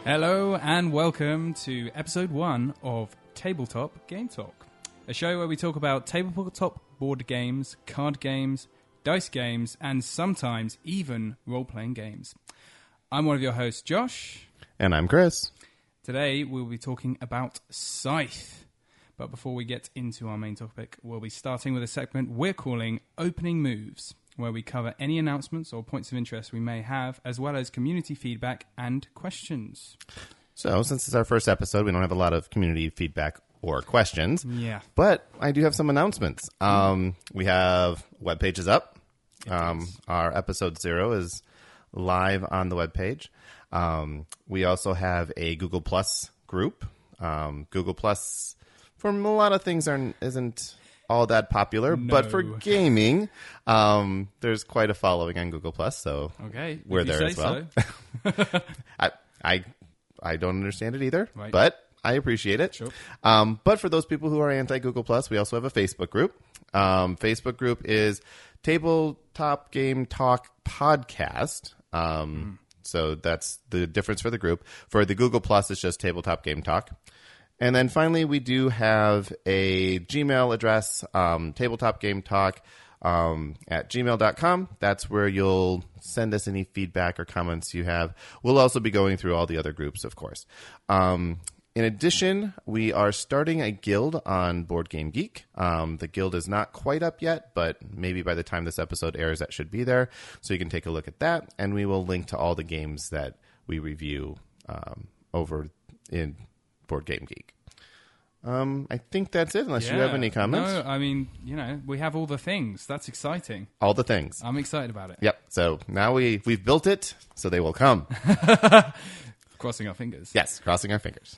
Hello and welcome to episode 1 of Tabletop Game Talk, a show where we talk about tabletop board games, card games, dice games, and sometimes even role-playing games. I'm one of your hosts, Josh. And I'm Chris. Today we'll be talking about Scythe. But before we get into our main topic, we'll be starting with a segment we're calling Opening Moves, where we cover any announcements or points of interest we may have, as well as community feedback and questions. So, since it's our first episode, we don't have a lot of community feedback or questions. Yeah. But I do have some announcements. We have web pages up. Our episode 0 is live on the web page. We also have a Google Plus group. Google Plus, for a lot of things, isn't all that popular, but for gaming, there's quite a following on Google Plus, so we're there as well. So. I don't understand it either, right, but I appreciate it. Sure. But for those people who are anti-Google Plus, we also have a Facebook group. Facebook group is Tabletop Game Talk Podcast. So that's the difference for the group. For the Google Plus, it's just Tabletop Game Talk. And then finally, we do have a Gmail address, tabletopgametalk at gmail.com. That's where you'll send us any feedback or comments you have. We'll also be going through all the other groups, of course. In addition, we are starting a guild on Board Game Geek. The guild is not quite up yet, but maybe by the time this episode airs, that should be there. So you can take a look at that. And we will link to all the games that we review over in Board Game Geek. I think that's it, unless you have any comments. No, I mean, we have all the things. That's exciting. All the things. I'm excited about it. Yep. So now we've built it, so they will come. Crossing our fingers. Yes, crossing our fingers.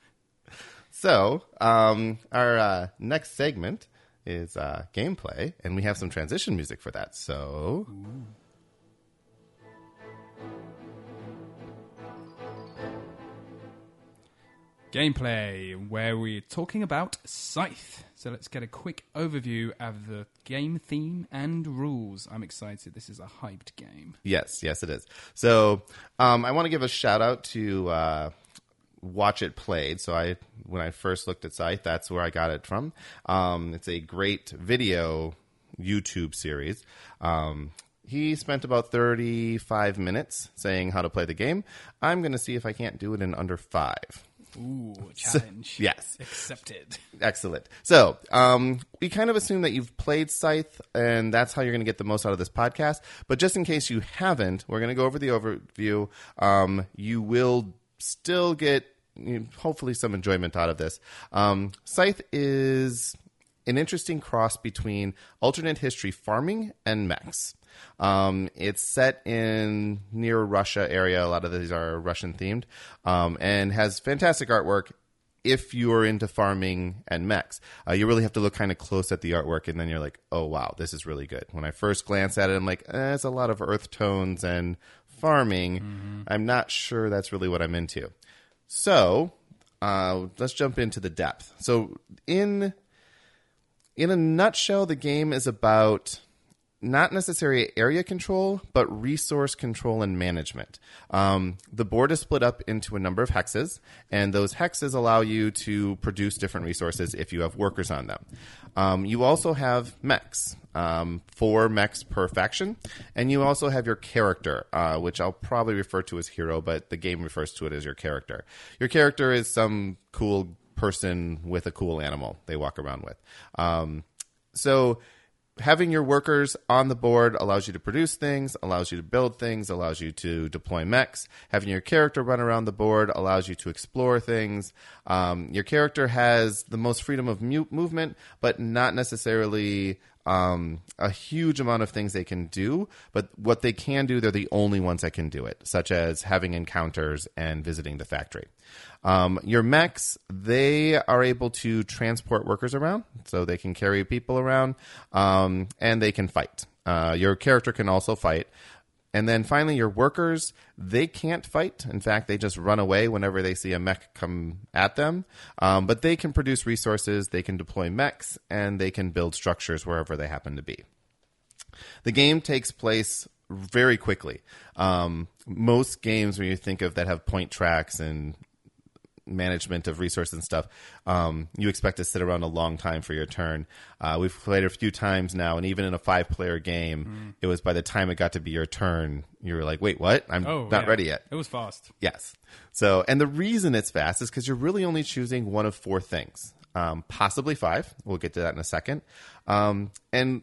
So our next segment is gameplay, and we have some transition music for that. So... Ooh. Gameplay, where we're talking about Scythe. So let's get a quick overview of the game theme and rules. I'm excited. This is a hyped game. Yes, it is. So I want to give a shout out to Watch It Played. So when I first looked at Scythe, that's where I got it from. It's a great video YouTube series. He spent about 35 minutes saying how to play the game. I'm going to see if I can't do it in under 5. Ooh, challenge. So, yes. Accepted. Excellent. So, we kind of assume that you've played Scythe, and that's how you're going to get the most out of this podcast. But just in case you haven't, we're going to go over the overview. You will still get, hopefully, some enjoyment out of this. Scythe is an interesting cross between alternate history farming and mechs. It's set in near Russia area. A lot of these are Russian themed, and has fantastic artwork. If you're into farming and mechs, you really have to look kind of close at the artwork, and then you're like, oh wow, this is really good. When I first glance at it, I'm like, it's a lot of earth tones and farming. Mm-hmm. I'm not sure that's really what I'm into. So let's jump into the depth. So in a nutshell, the game is about not necessarily area control, but resource control and management. The board is split up into a number of hexes, and those hexes allow you to produce different resources if you have workers on them. You also have mechs, 4 mechs per faction, and you also have your character, which I'll probably refer to as hero, but the game refers to it as your character. Your character is some cool person with a cool animal they walk around with. So having your workers on the board allows you to produce things, allows you to build things, allows you to deploy mechs. Having your character run around the board allows you to explore things. Your character has the most freedom of movement, but not necessarily a huge amount of things they can do. But what they can do, they're the only ones that can do it, such as having encounters and visiting the factory. Your mechs, they are able to transport workers around, so they can carry people around, and they can fight. Your character can also fight. And then finally, your workers, they can't fight. In fact, they just run away whenever they see a mech come at them. But they can produce resources, they can deploy mechs, and they can build structures wherever they happen to be. The game takes place very quickly. Most games when you think of that have point tracks and management of resources and stuff, you expect to sit around a long time for your turn. We've played a few times now, and even in a 5-player game, it was by the time it got to be your turn, you were like, wait, what? I'm not ready yet. It was fast. Yes. So, and the reason it's fast is because you're really only choosing one of 4 things, possibly 5. We'll get to that in a second. And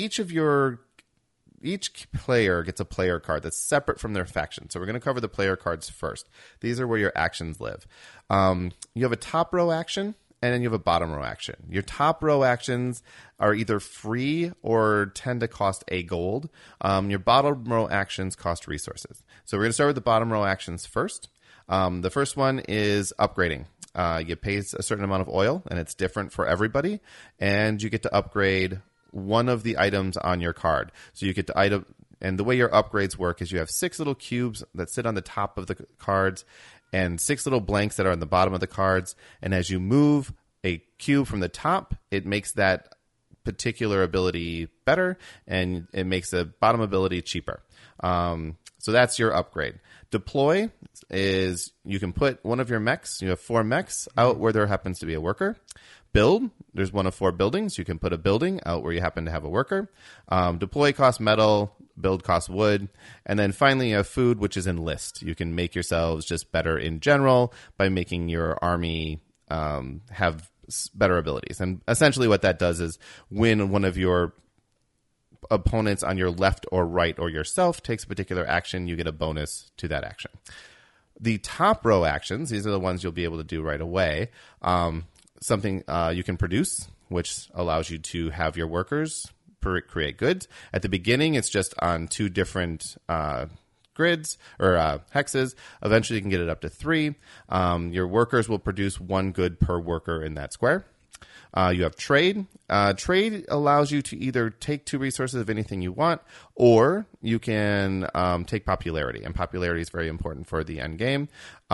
each player gets a player card that's separate from their faction. So we're going to cover the player cards first. These are where your actions live. You have a top row action, and then you have a bottom row action. Your top row actions are either free or tend to cost a gold. Your bottom row actions cost resources. So we're going to start with the bottom row actions first. The first one is upgrading. You pay a certain amount of oil, and it's different for everybody, and you get to upgrade one of the items on your card. So you get to item, and the way your upgrades work is you have 6 little cubes that sit on the top of the cards and 6 little blanks that are on the bottom of the cards. And as you move a cube from the top, it makes that particular ability better, and it makes the bottom ability cheaper. So that's your upgrade. Deploy is you can put one of your mechs, you have 4 mechs, out where there happens to be a worker. Build, there's one of 4 buildings. You can put a building out where you happen to have a worker. Deploy costs metal, build costs wood. And then finally you have food, which is enlist. You can make yourselves just better in general by making your army have better abilities. And essentially what that does is when one of your opponents on your left or right or yourself takes a particular action, you get a bonus to that action. The top row actions, these are the ones you'll be able to do right away. Something you can produce, which allows you to have your workers create goods. At the beginning, it's just on 2 different grids or hexes. Eventually, you can get it up to 3. Your workers will produce 1 good per worker in that square. You have trade. Trade allows you to either take 2 resources of anything you want, or you can take popularity. And popularity is very important for the end game.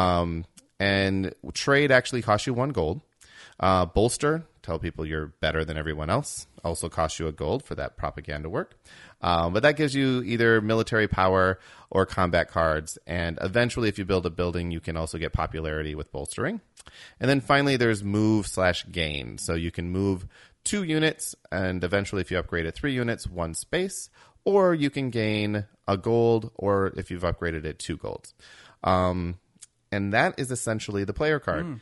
And trade actually costs you 1 gold. Bolster, tell people you're better than everyone else, also costs you a gold for that propaganda work. But that gives you either military power or combat cards. And eventually, if you build a building, you can also get popularity with bolstering. And then finally, there's move/gain. So you can move 2 units, and eventually, if you upgrade it 3 units, 1 space. Or you can gain a gold, or if you've upgraded it, 2 golds. And that is essentially the player card.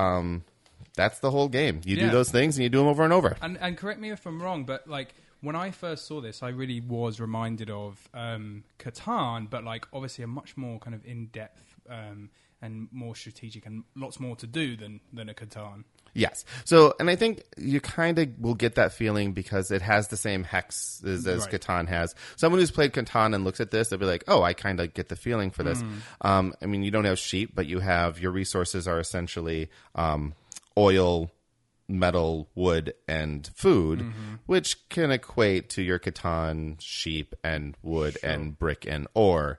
That's the whole game. You do those things, and you do them over and over. And correct me if I'm wrong, but like when I first saw this, I really was reminded of Catan, but like obviously a much more kind of in-depth and more strategic and lots more to do than a Catan. Yes. So, and I think you kind of will get that feeling because it has the same hexes as Catan has. Someone who's played Catan and looks at this, they'll be like, oh, I kind of get the feeling for this. I mean, you don't have sheep, but you have your resources are essentially oil, metal, wood, and food, which can equate to your Catan sheep and wood and brick and ore.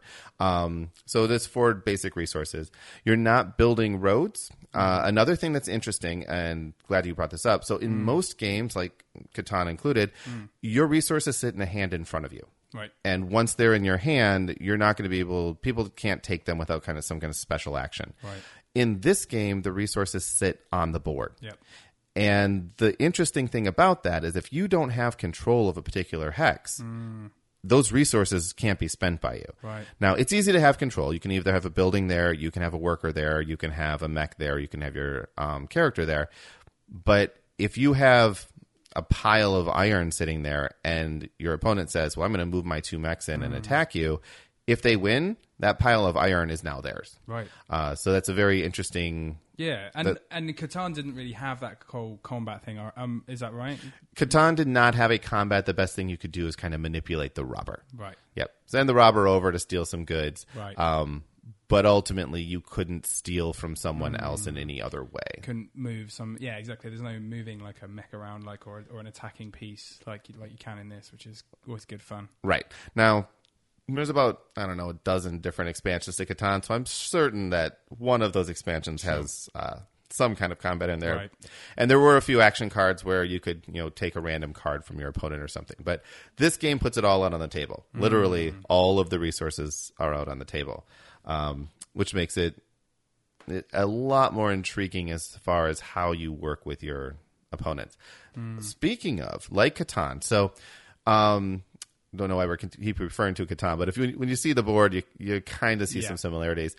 So there's 4 basic resources. You're not building roads. Another thing that's interesting, and glad you brought this up. So in most games, like Catan included, your resources sit in a hand in front of you. Right. And once they're in your hand, you're not going to be able, people can't take them without kind of some kind of special action. Right. In this game, the resources sit on the board. Yep. And the interesting thing about that is if you don't have control of a particular hex, those resources can't be spent by you. Right. Now, it's easy to have control. You can either have a building there, you can have a worker there, you can have a mech there, you can have your character there. But if you have a pile of iron sitting there and your opponent says, well, I'm going to move my 2 mechs in and attack you, if they win, that pile of iron is now theirs. Right. So that's a very interesting... Yeah, and Catan didn't really have that whole combat thing. Is that right? Catan did not have a combat. The best thing you could do is kind of manipulate the robber. Right. Yep. Send the robber over to steal some goods. Right. But ultimately, you couldn't steal from someone else in any other way. Couldn't move some... Yeah, exactly. There's no moving like a mech around like or an attacking piece like you can in this, which is always good fun. Right. Now... There's about, I don't know, a dozen different expansions to Catan, so I'm certain that one of those expansions has some kind of combat in there. Right. And there were a few action cards where you could, take a random card from your opponent or something. But this game puts it all out on the table. Literally, all of the resources are out on the table, which makes it a lot more intriguing as far as how you work with your opponents. Speaking of, like Catan, so don't know why we keep referring to Catan, but when you see the board, you kind of see some similarities.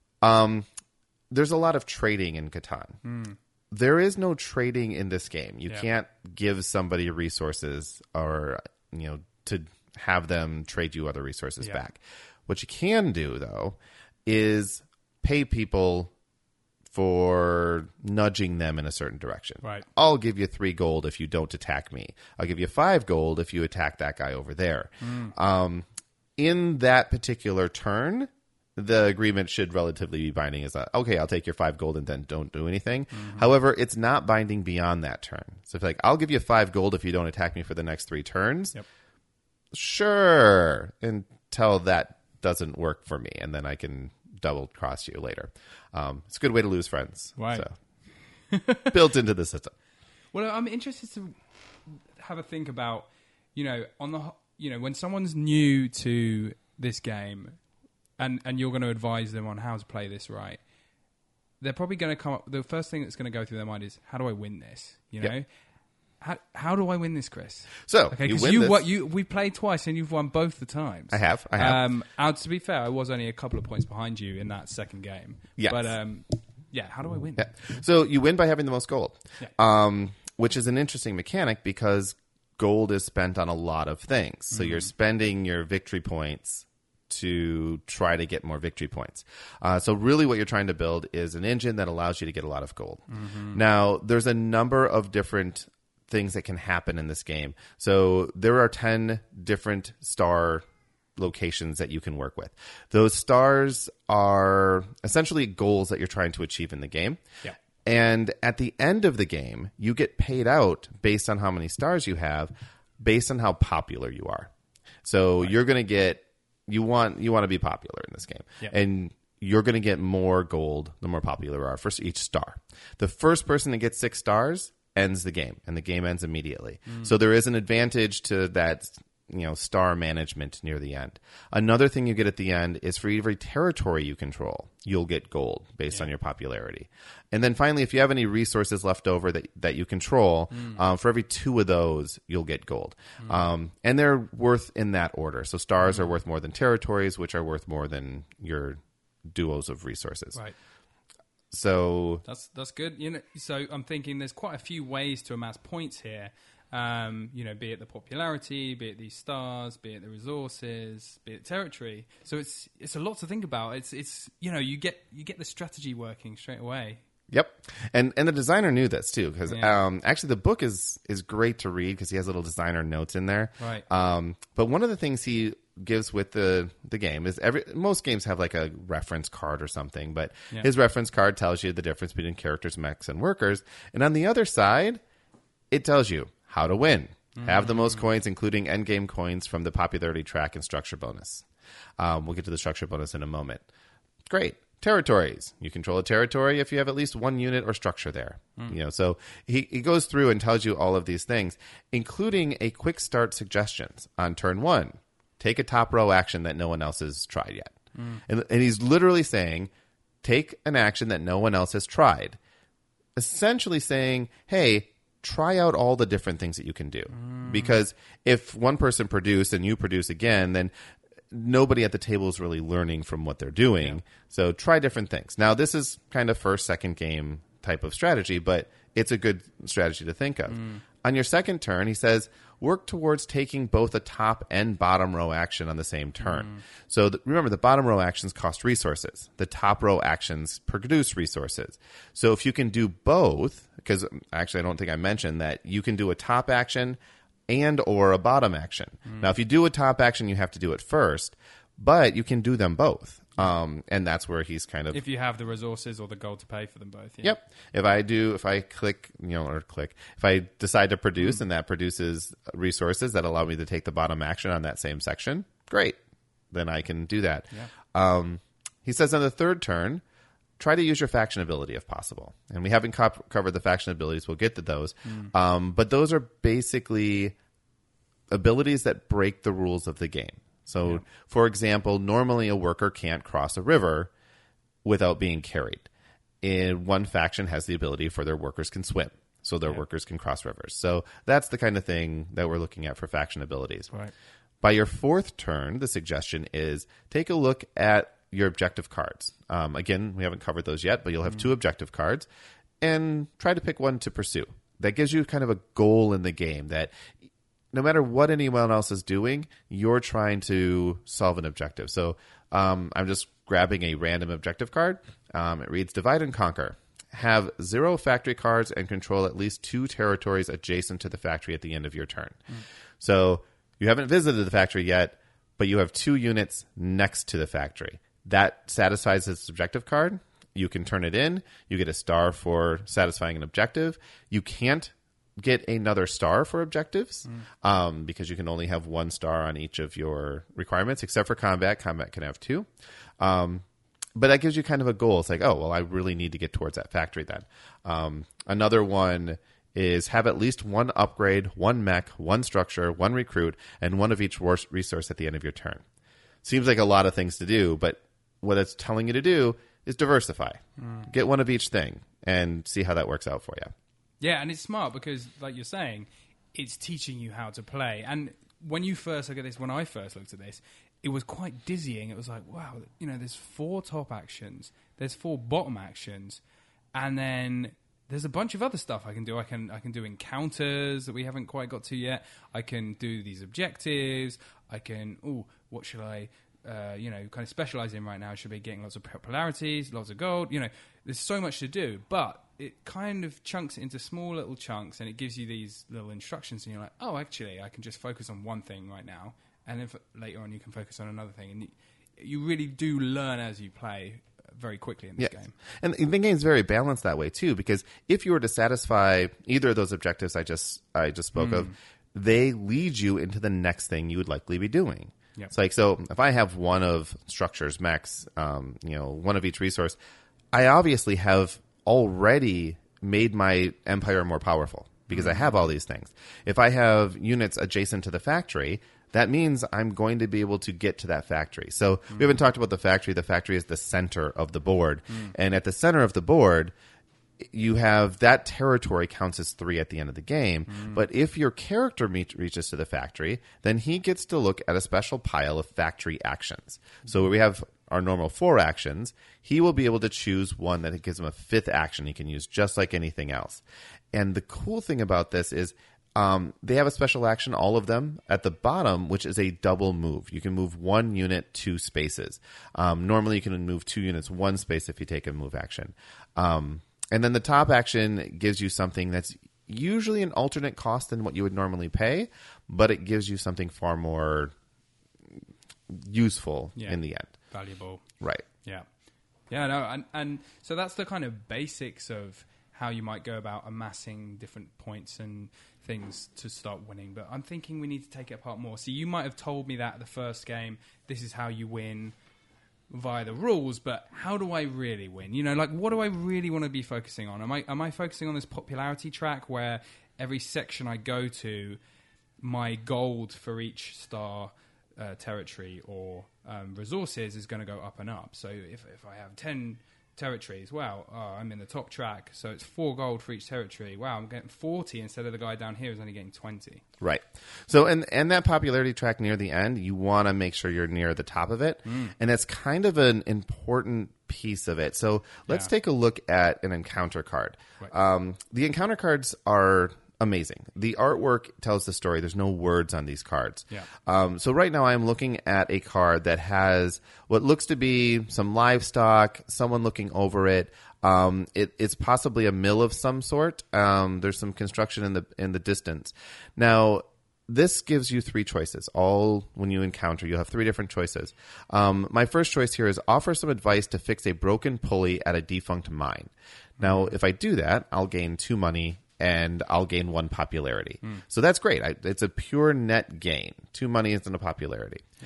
There's a lot of trading in Catan. There is no trading in this game. You can't give somebody resources or, to have them trade you other resources back. What you can do, though, is pay people for nudging them in a certain direction. Right. I'll give you 3 gold if you don't attack me. I'll give you 5 gold if you attack that guy over there. In that particular turn, the agreement should relatively be binding as okay, I'll take your 5 gold and then don't do anything. However, it's not binding beyond that turn. So if I'll give you 5 gold if you don't attack me for the next 3 turns. Yep. Sure. Until that doesn't work for me. And then I can double cross you later. It's a good way to lose friends. Right. So, built into the system. Well, I'm interested to have a think about, when someone's new to this game and you're going to advise them on how to play this right, they're probably going to come up, the first thing that's going to go through their mind is, how do I win this? Yep. How do I win this, Chris? So, okay, you because win we played twice and you've won both the times. I have. To be fair, I was only a couple of points behind you in that second game. Yes. But, how do I win? Yeah. So you win by having the most gold, Yeah. Which is an interesting mechanic because gold is spent on a lot of things. So you're spending your victory points to try to get more victory points. So really what you're trying to build is an engine that allows you to get a lot of gold. Now, there's a number of different things that can happen in this game. So there are 10 different star locations that you can work with. Those stars are essentially goals that you're trying to achieve in the game. Yeah. And at the end of the game, you get paid out based on how many stars you have, based on how popular you are. So you're going to get, you want to be popular in this game. Yeah. And you're going to get more gold the more popular you are for each star. The first person to get 6 stars ends the game, and the game ends immediately. So there is an advantage to that, star management near the end. Another thing you get at the end is for every territory you control, you'll get gold based on your popularity. And then finally, if you have any resources left over that you control, for every 2 of those, you'll get gold. And they're worth in that order. So stars are worth more than territories, which are worth more than your duos of resources. Right. So that's good. So I'm thinking there's quite a few ways to amass points here. Be it the popularity, be it these stars, be it the resources, be it territory. So it's a lot to think about. It's you get the strategy working straight away. Yep, and the designer knew this too because actually the book is great to read because he has little designer notes in there. Right. But one of the things he gives with the game is most games have like a reference card or something, but his reference card tells you the difference between characters, mechs, and workers, and on the other side, it tells you how to win. Have the most coins, including endgame coins from the popularity track and structure bonus. We'll get to the structure bonus in a moment. Great. Territories. You control a territory if you have at least 1 unit or structure there. So he goes through and tells you all of these things, including a quick start suggestions on turn 1. Take a top row action that no one else has tried yet. And he's literally saying, take an action that no one else has tried. Essentially saying, hey, try out all the different things that you can do. Because if one person produced and you produce again, then nobody at the table is really learning from what they're doing. So try different things. Now, this is kind of first, second game type of strategy, but it's a good strategy to think of. On your second turn, he says, work towards taking both a top and bottom row action on the same turn. So remember, the bottom row actions cost resources. The top row actions produce resources. So if you can do both, because actually I don't think I mentioned that you can do a top action and or a bottom action. Now, if you do a top action, you have to do it first, but you can do them both. And that's where he's kind of... If you have the resources or the gold to pay for them both. Yeah. Yep. If I decide to produce and that produces resources that allow me to take the bottom action on that same section, great. Then I can do that. Yeah. He says on the third turn, try to use your faction ability if possible. And we haven't covered the faction abilities. We'll get to those. But those are basically abilities that break the rules of the game. So, for example, normally a worker can't cross a river without being carried. And one faction has the ability for their workers can swim, so their workers can cross rivers. So that's the kind of thing that we're looking at for faction abilities. Right. By your fourth turn, the suggestion is take a look at your objective cards. Again, we haven't covered those yet, but you'll have 2 objective cards, and try to pick one to pursue. That gives you kind of a goal in the game that no matter what anyone else is doing, you're trying to solve an objective. So I'm just grabbing a random objective card. It reads Divide and Conquer. Have 0 factory cards and control at least 2 territories adjacent to the factory at the end of your turn. So you haven't visited the factory yet, but you have 2 units next to the factory. That satisfies this objective card. You can turn it in. You get a star for satisfying an objective. You can't get another star for objectives because you can only have 1 star on each of your requirements, except for combat. Combat can have 2. But that gives you kind of a goal. It's like, oh, well, I really need to get towards that factory then. Another one is have at least 1 upgrade, 1 mech, 1 structure, 1 recruit, and 1 of each resource at the end of your turn. Seems like a lot of things to do, but what it's telling you to do is diversify. Get 1 of each thing and see how that works out for you. Yeah, and it's smart because, like you're saying, it's teaching you how to play. And when you first look at this, when I first looked at this, it was quite dizzying. It was like, wow, there's 4 top actions, there's 4 bottom actions, and then there's a bunch of other stuff I can do. I can do encounters that we haven't quite got to yet. I can do these objectives. I can, what should I, kind of specialize in right now? Should be getting lots of popularities, lots of gold. There's so much to do, but it kind of chunks it into small little chunks, and it gives you these little instructions, and you're like, oh, actually, I can just focus on one thing right now, and then later on you can focus on another thing, and you really do learn as you play very quickly in this game. And the game's very balanced that way too, because if you were to satisfy either of those objectives I just spoke of, they lead you into the next thing you would likely be doing. Yep. It's like, so if I have 1 of structures, mechs, 1 of each resource, I obviously have already made my empire more powerful because I have all these things. If I have units adjacent to the factory, that means I'm going to be able to get to that factory. So we haven't talked about the factory. The factory is the center of the board. And at the center of the board, you have that territory counts as 3 at the end of the game. But if your character reaches to the factory, then he gets to look at a special pile of factory actions. So we have our normal 4 actions. He will be able to choose one that gives him a 5th action he can use just like anything else. And the cool thing about this is they have a special action, all of them, at the bottom, which is a double move. You can move 1 unit 2 spaces. Normally you can move 2 units 1 space if you take a move action. And then the top action gives you something that's usually an alternate cost than what you would normally pay, but it gives you something far more useful in the end. Valuable. Right. Yeah. Yeah, no, and so that's the kind of basics of how you might go about amassing different points and things to start winning. But I'm thinking we need to take it apart more. So you might have told me that at the first game, this is how you win via the rules, but how do I really win? What do I really want to be focusing on? Am I focusing on this popularity track where every section I go to, my gold for each star territory or resources is going to go up and up? So if I have 10 territories, I'm in the top track, so it's 4 gold for each territory. Wow, I'm getting 40 instead of the guy down here who's only getting 20. Right. So, and that popularity track near the end, you want to make sure you're near the top of it, and that's kind of an important piece of it. So let's take a look at an encounter card. Right. The encounter cards are amazing. The artwork tells the story. There's no words on these cards. Yeah. So right now I'm looking at a card that has what looks to be some livestock, someone looking over it. It's possibly a mill of some sort. There's some construction in the distance. Now, this gives you 3 choices. All when you encounter, you'll have 3 different choices. My first choice here is offer some advice to fix a broken pulley at a defunct mine. Now, if I do that, I'll gain 2 money and I'll gain 1 popularity. So that's great. It's a pure net gain. 2 money isn't a popularity.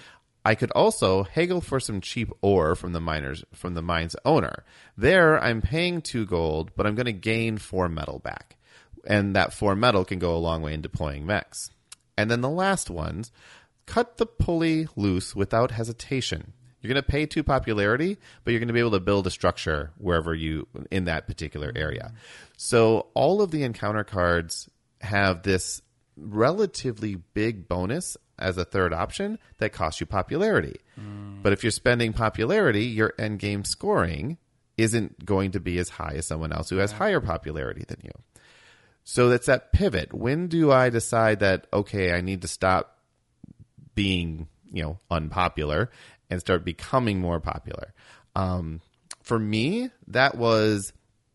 I could also haggle for some cheap ore from the mine's owner. There, I'm paying 2 gold, but I'm going to gain 4 metal back. And that 4 metal can go a long way in deploying mechs. And then the last ones, cut the pulley loose without hesitation. You're going to pay 2 popularity, but you're going to be able to build a structure wherever in that particular area. So all of the encounter cards have this relatively big bonus as a third option that costs you popularity. But if you're spending popularity, your end game scoring isn't going to be as high as someone else who has higher popularity than you. So that's that pivot. When do I decide that, okay, I need to stop being, unpopular and start becoming more popular? For me, that was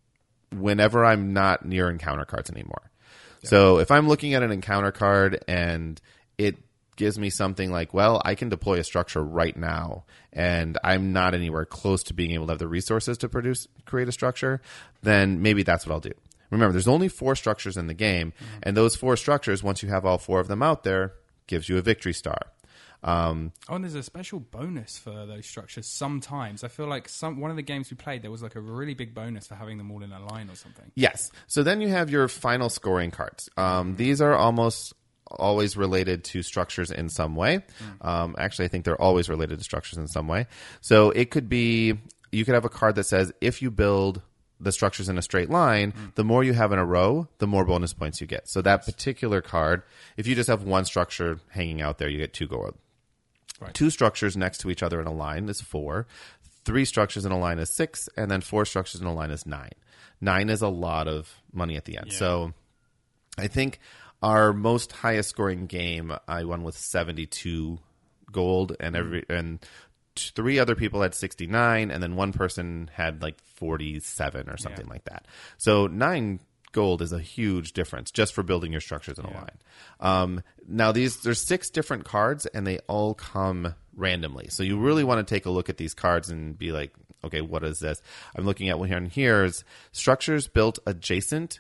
whenever I'm not near encounter cards anymore. Yeah. So if I'm looking at an encounter card and it gives me something like, well, I can deploy a structure right now, and I'm not anywhere close to being able to have the resources to create a structure, then maybe that's what I'll do. Remember, there's only 4 structures in the game, and those 4 structures, once you have all 4 of them out there, gives you a victory star. And there's a special bonus for those structures sometimes. I feel like one of the games we played, there was like a really big bonus for having them all in a line or something. Yes. So then you have your final scoring cards. These are almost always related to structures in some way. Actually, I think they're always related to structures in some way. So it could be, you could have a card that says, if you build the structures in a straight line, the more you have in a row, the more bonus points you get. So that particular card, if you just have one structure hanging out there, you get 2 gold. Right. 2 structures next to each other in a line is 4. 3 structures in a line is 6, and then 4 structures in a line is 9. 9 is a lot of money at the end. Yeah. So I think our most highest scoring game, I won with 72 gold, and 3 other people had 69, and then one person had like 47 or something like that. So 9 gold is a huge difference just for building your structures in a line. Now there's 6 different cards, and they all come randomly. So you really want to take a look at these cards and be like, okay, what is this? I'm looking at one here is structures built adjacent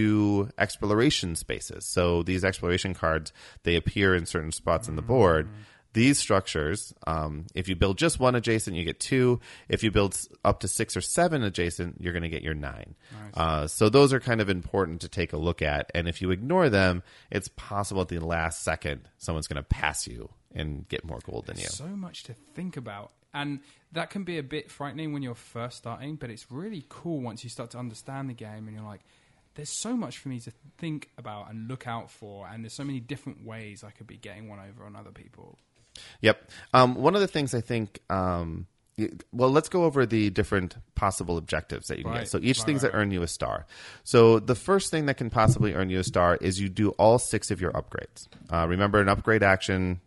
to exploration spaces. So these exploration cards, they appear in certain spots in the board. These structures, if you build just 1 adjacent, you get 2. If you build up to 6 or 7 adjacent, you're going to get your 9. Nice. So those are kind of important to take a look at. And if you ignore them, it's possible at the last second someone's going to pass you and get more gold than you. So much to think about. And that can be a bit frightening when you're first starting, but it's really cool once you start to understand the game and you're like, there's so much for me to think about and look out for, and there's so many different ways I could be getting one over on other people. Yep. One of the things I think, let's go over the different possible objectives that you can get. So each thing's that earn you a star. So the first thing that can possibly earn you a star is you do all 6 of your upgrades. Remember, an upgrade action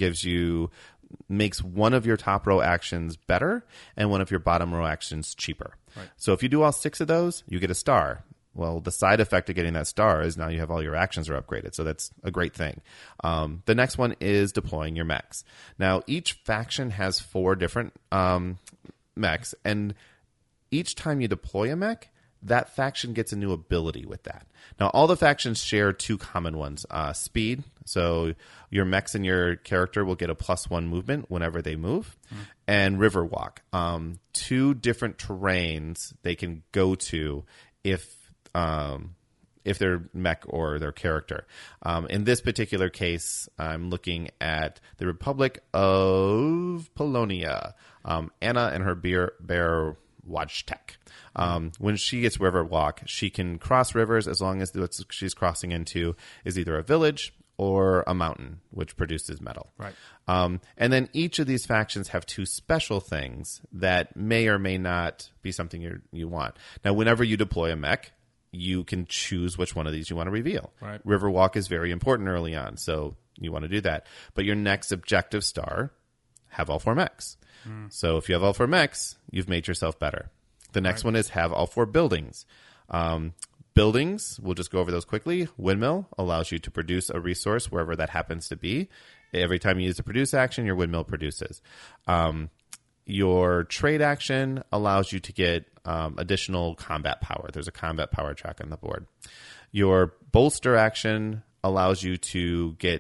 makes one of your top row actions better and one of your bottom row actions cheaper. Right. So if you do all 6 of those, you get a star. Well, the side effect of getting that star is now you have all your actions are upgraded. So that's a great thing. The next one is deploying your mechs. Now, each faction has 4 different mechs. And each time you deploy a mech, that faction gets a new ability with that. Now, all the factions share 2 common ones. Speed. So your mechs and your character will get a +1 movement whenever they move. And river walk. 2 different terrains they can go to if their mech or their character. In this particular case, I'm looking at the Republic of Polonia. Anna and her bear Wojtek. When she gets river walk, she can cross rivers as long as what she's crossing into is either a village or a mountain, which produces metal. Right. And then each of these factions have 2 special things that may or may not be something you want. Now, whenever you deploy a mech, you can choose which one of these you want to reveal. Right. Riverwalk is very important early on, so you want to do that. But your next objective star, have all 4 mechs. So if you have all 4 mechs, you've made yourself better. The next one is have all 4 buildings. Buildings, we'll just go over those quickly. Windmill allows you to produce a resource wherever that happens to be. Every time you use the produce action, your windmill produces. Your trade action allows you to get additional combat power. There's a combat power track on the board. Your bolster action allows you to get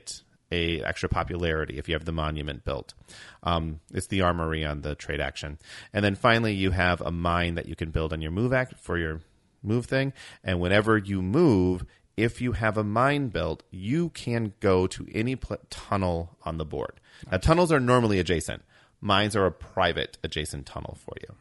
a extra popularity if you have the monument built. It's the armory on the trade action. And then finally, you have a mine that you can build on your move act for your move thing. And whenever you move, if you have a mine built, you can go to any tunnel on the board. Now, tunnels are normally adjacent. Mines are a private adjacent tunnel for you.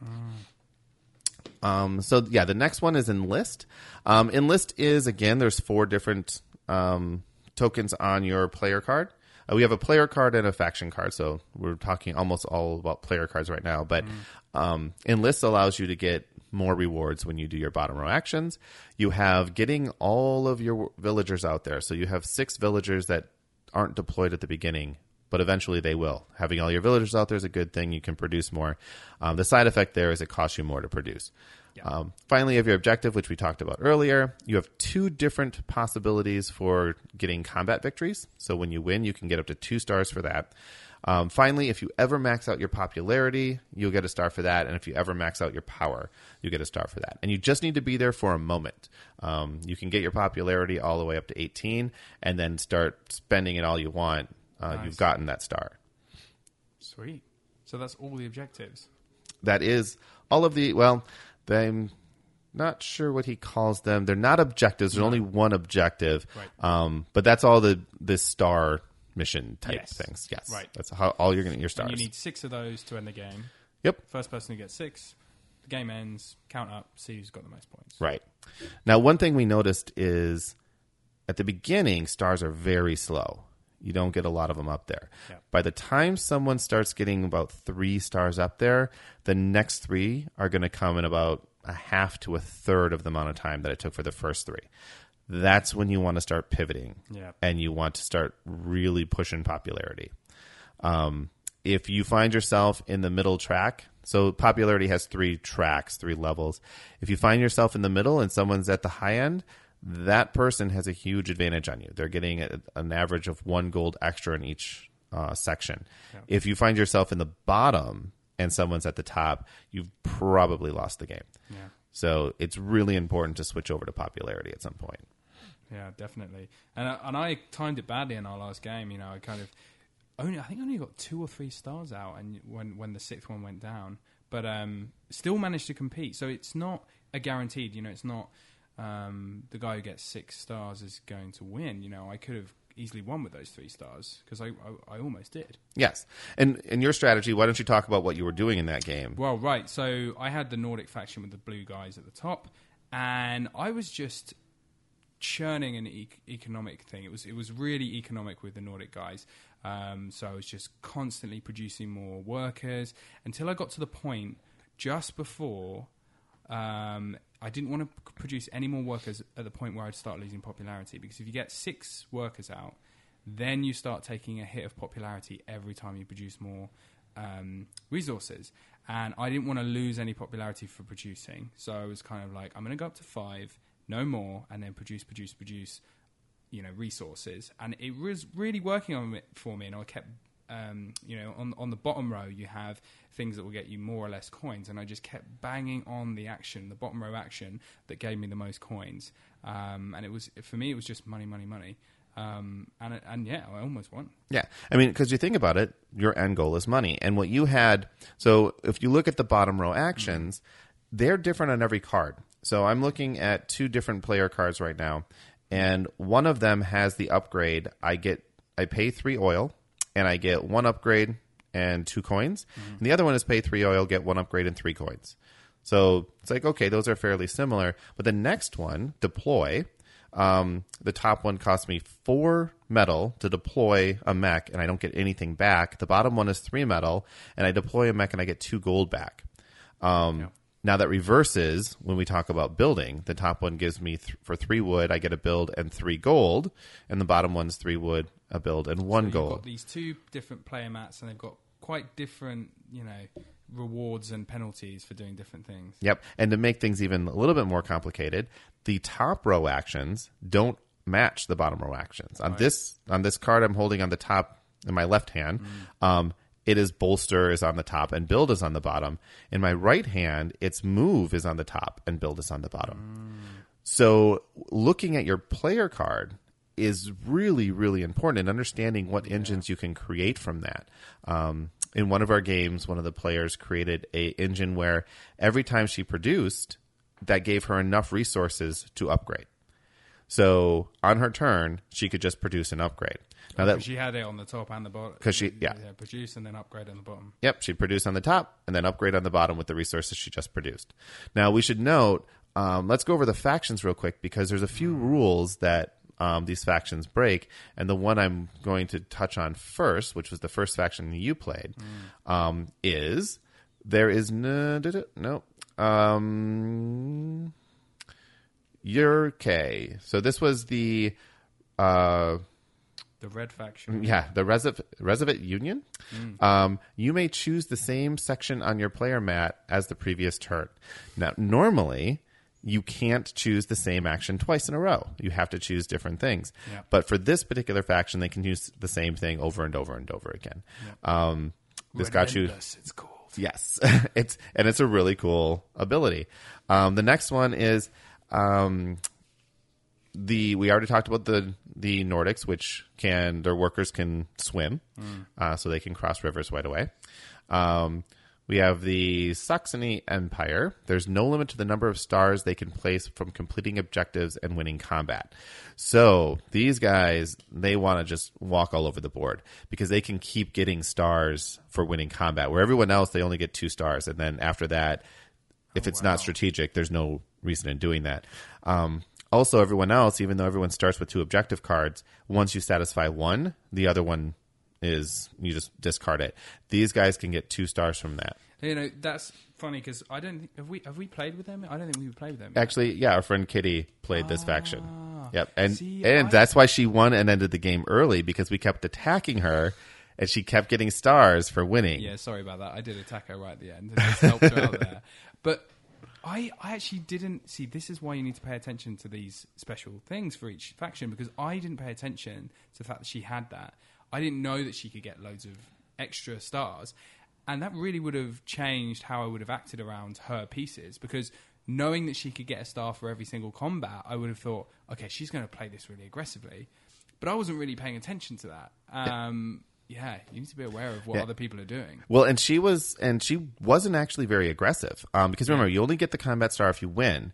So yeah, the next one is Enlist. Enlist is, again, there's 4 different tokens on your player card. We have a player card and a faction card, so we're talking almost all about player cards right now. But Enlist allows you to get more rewards when you do your bottom row actions. You have getting all of your villagers out there. So you have 6 villagers that aren't deployed at the beginning, but eventually they will. Having all your villagers out there is a good thing. You can produce more. The side effect there is it costs you more to produce. Yeah. Finally, you have your objective, which we talked about earlier. You have 2 different possibilities for getting combat victories. So when you win, you can get up to 2 stars for that. Finally, if you ever max out your popularity, you'll get a star for that. And if you ever max out your power, you get a star for that. And you just need to be there for a moment. You can get your popularity all the way up to 18 and then start spending it all you want. Nice. You've gotten that star. Sweet. So that's all the objectives. That is all of the, well, I'm not sure what he calls them. They're not objectives. There's only one objective. Right. But that's all the star mission type things. Yes. Right. That's how all you're going to get your stars. And you need 6 of those to end the game. Yep. First person who gets 6, the game ends, count up, see who's got the most points. Right. Now, one thing we noticed is at the beginning, stars are very slow. You don't get a lot of them up there. Yep. By the time someone starts getting about 3 stars up there, the next 3 are going to come in about a half to a third of the amount of time that it took for the first 3. That's when you want to start pivoting, and you want to start really pushing popularity. If you find yourself in the middle track, so popularity has 3 tracks, 3 levels. If you find yourself in the middle and someone's at the high end, that person has a huge advantage on you. They're getting an average of 1 gold extra in each section. Yeah. If you find yourself in the bottom and someone's at the top, you've probably lost the game. Yeah. So it's really important to switch over to popularity at some point. Yeah, definitely. And I timed it badly in our last game. You know, I kind of I think I only got 2 or 3 stars out, and when the 6th one went down, but still managed to compete. So it's not a guaranteed. You know, it's not. The guy who gets 6 stars is going to win. You know, I could have easily won with those 3 stars because I almost did. Yes. And in your strategy, why don't you talk about what you were doing in that game? Well, right. So I had the Nordic faction with the blue guys at the top, and I was just churning an economic thing. It was really economic with the Nordic guys. So I was just constantly producing more workers until I got to the point just before... I didn't want to produce any more workers at the point where I'd start losing popularity, because if you get 6 workers out, then you start taking a hit of popularity every time you produce more resources. And I didn't want to lose any popularity for producing, so I was kind of like, I'm going to go up to 5, no more, and then produce, you know, resources. And it was really working on it for me, and I kept... you know, on the bottom row, you have things that will get you more or less coins, and I just kept banging on the action, the bottom row action that gave me the most coins. And it was, for me, it was just money. And yeah, I almost won. Yeah, I mean, because you think about it, your end goal is money, and what you had. So if you look at the bottom row actions, they're different on every card. So I'm looking at 2 different player cards right now, and one of them has the upgrade. I pay 3 oil. And I get 1 upgrade and 2 coins. Mm-hmm. And the other one is pay 3 oil, get 1 upgrade and 3 coins. So it's like, okay, those are fairly similar. But the next one, deploy, the top one costs me 4 metal to deploy a mech, and I don't get anything back. The bottom one is 3 metal, and I deploy a mech, and I get 2 gold back. Now that reverses when we talk about building. The top one gives me, for 3 wood, I get a build and 3 gold. And the bottom one's 3 wood, a build, and 1 gold. You've got these 2 different player mats, and they've got quite different, you know, rewards and penalties for doing different things. Yep. And to make things even a little bit more complicated, the top row actions don't match the bottom row actions. On this card I'm holding on the top in my left hand, it is bolster is on the top and build is on the bottom. In my right hand, its move is on the top and build is on the bottom. So looking at your player card, is really, really important, and understanding what engines you can create from that. In one of our games, one of the players created a engine where every time she produced, that gave her enough resources to upgrade. So on her turn, she could just produce an upgrade. Now that she had it on the top and the bottom. Because produce and then upgrade on the bottom. Yep, she'd produce on the top and then upgrade on the bottom with the resources she just produced. Now we should note, let's go over the factions real quick, because there's a few rules that these factions break, and the one I'm going to touch on first, which was the first faction you played, is there is no. Yurke. So this was the red faction. Yeah, the Rezavit Union. You may choose the same section on your player mat as the previous turn. Now, normally, you can't choose the same action twice in a row. You have to choose different things. Yeah. But for this particular faction, they can use the same thing over and over and over again. Yeah. This got you. It's called. Yes, it's a really cool ability. The next one is we already talked about the Nordics, which their workers can swim, so they can cross rivers right away. We have the Saxony Empire. There's no limit to the number of stars they can place from completing objectives and winning combat. So these guys, they want to just walk all over the board because they can keep getting stars for winning combat, where everyone else, they only get 2 stars. And then after that, if it's not strategic, there's no reason in doing that. Also, everyone else, even though everyone starts with 2 objective cards, once you satisfy one, the other one is you just discard it. These guys can get 2 stars from that. You know, that's funny because I don't have we played with them. I don't think we played with them. Actually, yeah, our friend Kitty played this faction. Yep, and that's why she won and ended the game early, because we kept attacking her, and she kept getting stars for winning. Yeah, sorry about that. I did attack her right at the end. It just helped her out there. But I actually didn't see. This is why you need to pay attention to these special things for each faction, because I didn't pay attention to the fact that she had that. I didn't know that she could get loads of extra stars, and that really would have changed how I would have acted around her pieces, because knowing that she could get a star for every single combat, I would have thought, okay, she's going to play this really aggressively. But I wasn't really paying attention to that. Yeah, you need to be aware of what other people are doing. Well, and she wasn't actually very aggressive, because remember, you only get the combat star if you win.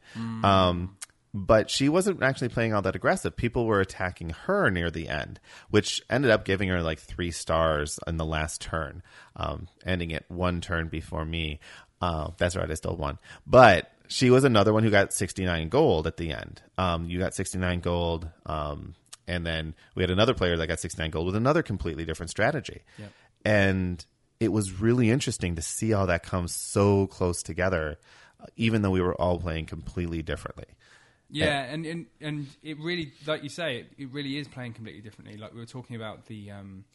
But she wasn't actually playing all that aggressive. People were attacking her near the end, which ended up giving her like 3 stars in the last turn, ending it 1 turn before me. That's right, I still won. But she was another one who got 69 gold at the end. You got 69 gold, and then we had another player that got 69 gold with another completely different strategy. Yep. And it was really interesting to see how that comes so close together, even though we were all playing completely differently. Yeah, and it really, like you say, it really is playing completely differently. Like we were talking about the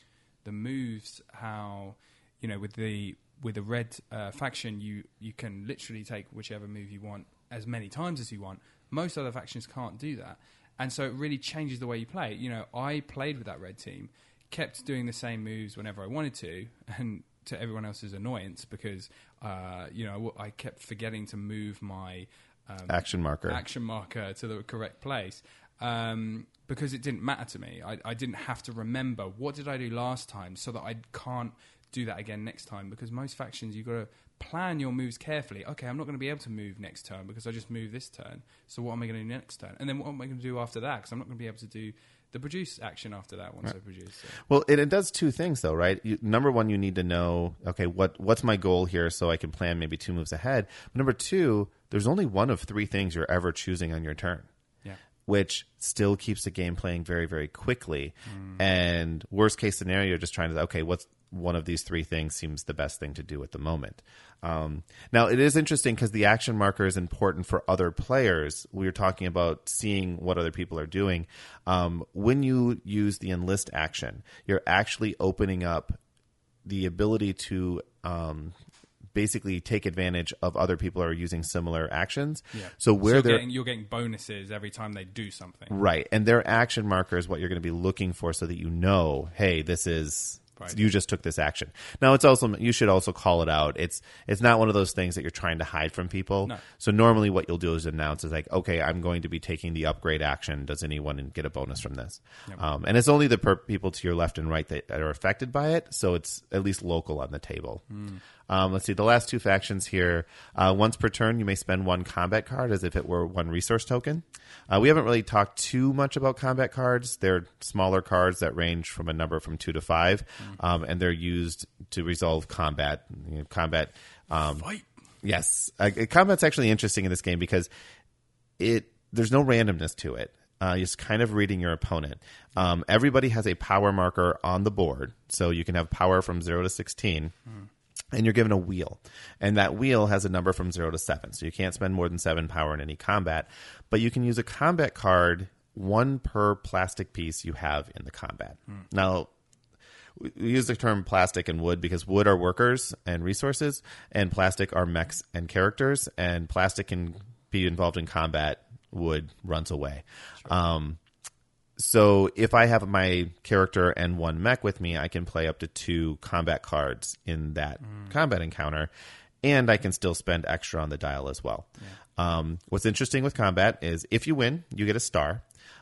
moves, how, you know, with the red faction, you can literally take whichever move you want as many times as you want. Most other factions can't do that, and so it really changes the way you play. You know, I played with that red team, kept doing the same moves whenever I wanted to, and to everyone else's annoyance, because you know, I kept forgetting to move my action marker to the correct place, because it didn't matter to me. I didn't have to remember what did I do last time, so that I can't do that again next time. Because most factions, you've got to plan your moves carefully. Okay, I'm not going to be able to move next turn because I just moved this turn. So what am I going to do next turn? And then what am I going to do after that? Because I'm not going to be able to do the produce action after that once I produce. So. Well, it does 2 things though, right? Number 1, you need to know, okay, what's my goal here, so I can plan maybe 2 moves ahead. But number 2, there's only 1 of 3 things you're ever choosing on your turn. Yeah. Which still keeps the game playing very, very quickly. And worst case scenario, you're just trying to, okay, what's one of these 3 things seems the best thing to do at the moment. Now, it is interesting because the action marker is important for other players. We were talking about seeing what other people are doing. When you use the enlist action, you're actually opening up the ability to basically take advantage of other people who are using similar actions. Yeah. So you're getting bonuses every time they do something. Right. And their action marker is what you're going to be looking for, so that you know, hey, this is Right. You just took this action. Now, it's also, you should also call it out. It's not one of those things that you're trying to hide from people. No. So normally what you'll do is announce is like, okay, I'm going to be taking the upgrade action. Does anyone get a bonus from this? Yep. And it's only the people to your left and right that are affected by it. So it's at least local on the table. Let's see. The last two factions here. Once per turn, you may spend one combat card as if it were one resource token. We haven't really talked too much about combat cards. They're smaller cards that range from a number from 2 to 5, and they're used to resolve combat. Combat. Fight. Yes, combat's actually interesting in this game because there's no randomness to it. You're just kind of reading your opponent. Everybody has a power marker on the board, so you can have power from 0 to 16. And you're given a wheel. And that wheel has a number from 0 to 7. So you can't spend more than 7 power in any combat. But you can use a combat card, 1 per plastic piece you have in the combat. Now, we use the term plastic and wood because wood are workers and resources, and plastic are mechs and characters. And plastic can be involved in combat. Wood runs away. Sure. So if I have my character and 1 mech with me, I can play up to 2 combat cards in that combat encounter, and I can still spend extra on the dial as well. Yeah. What's interesting with combat is if you win, you get a star.